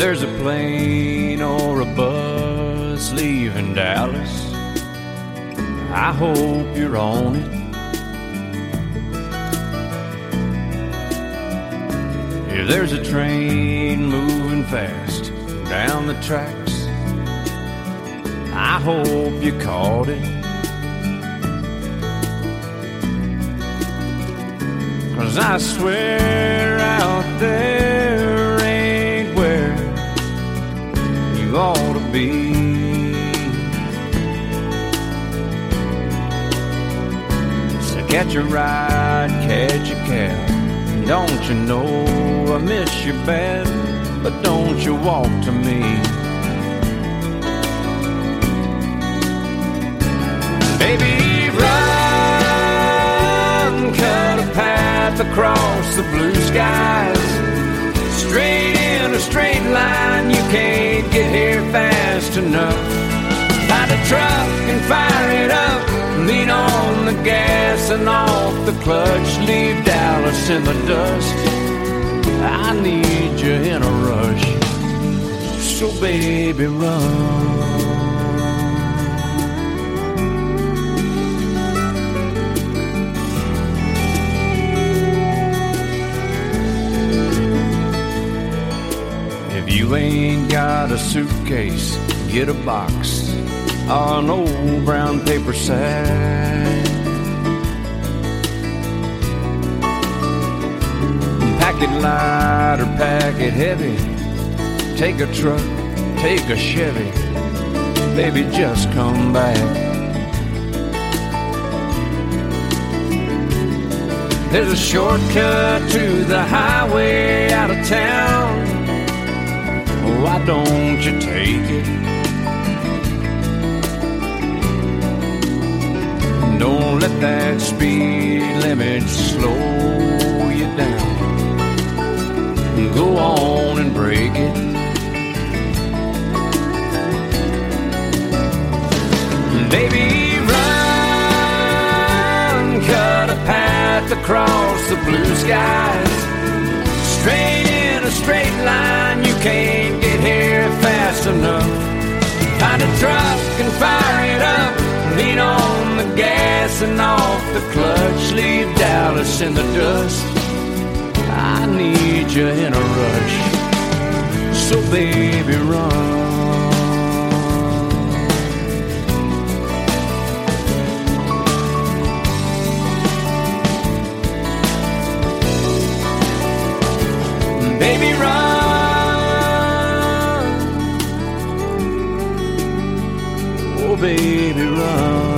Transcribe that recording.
there's a plane or a bus leaving Dallas, I hope you're on it. If there's a train moving fast down the tracks, I hope you caught it. 'Cause I swear out there ain't where you ought to be. So catch a ride, catch a cab. Don't you know I miss you bad, but don't you walk to me. Baby, run, cut a path across the blue skies, straight in a straight line, you can't get here fast enough. Find a truck and fire it up, lean on the gas and off the clutch, leave Dallas in the dust. I need you in a rush, so baby run. If you ain't got a suitcase, get a box or an old brown paper sack. Pack it light or pack it heavy. Take a truck, take a Chevy. Baby, just come back. There's a shortcut to the highway out of town. Why don't you take it? Don't let that speed limit slow you down. Go on and break it. Baby, run, cut a path across the blue skies, straight in a straight line, you can't get here fast enough. Find a truck and fire it up, lean on the gas and off the clutch, leave Dallas in the dust. I need you in a rush, so baby run. Baby run, oh baby run.